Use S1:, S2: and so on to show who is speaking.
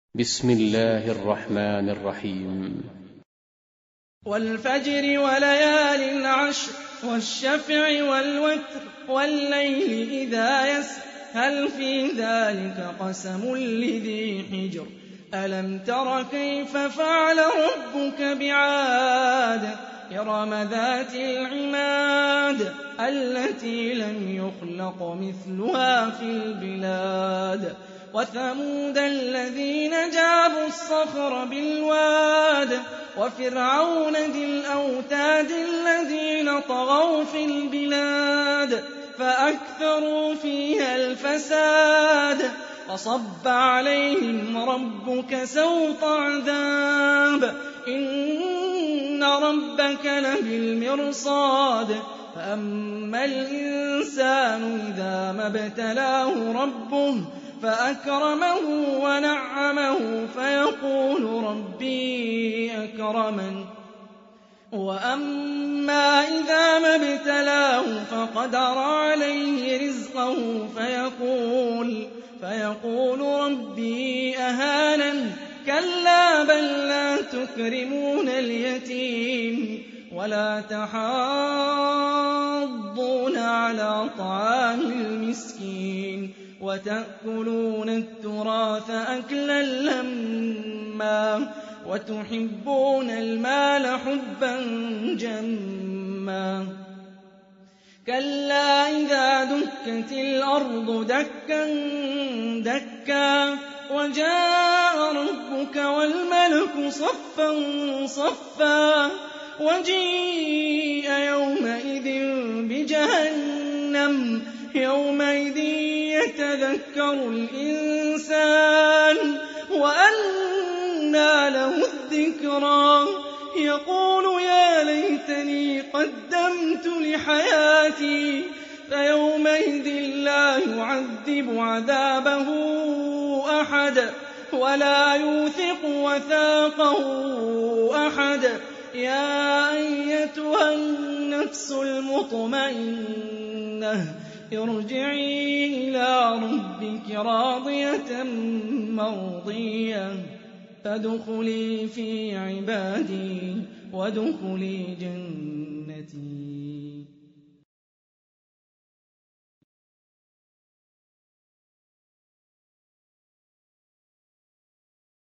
S1: بسم الله الرحمن الرحيم.
S2: والفجر وليال عشر والشفع والوتر والليل إذا يسر هل في ذلك قسم لذي حجر ألم تر كيف فعل ربك بعاد إرم ذات العماد التي لم يخلق مثلها في البلاد وثمود الذين جابوا الصخر بالواد وفرعون ذي الأوتاد الذين طغوا في البلاد فأكثروا فيها الفساد فصب عليهم ربك سوط عذاب إن ربك لبالمرصاد فأما الإنسان إذا ما ابتلاه ربه فأكرمه ونعمه فيقول ربي أكرمن وأما إذا ما ابتلاه فقدر عليه رزقه فيقول ربي أهانن كلا بل لا تكرمون اليتيم ولا تحاضون على طعام المسكين وتأكلون التراث أكلا لما وتحبون المال حبا جما كلا إذا دكت الأرض دكا دكا وجاء ربك والملك صفا صفا وجيء يومئذ بجهنم يومئذ يتذكر الإنسان وأنى له الذكرى يقول يا ليتني قدمت لحياتي فيومئذ لا يعذب عذابه أحد ولا يوثق وثاقه أحد يا أيتها النفس المطمئنة ارجعي إلى ربك راضية مرضية فادخلي في عبادي وادخلي جنتي.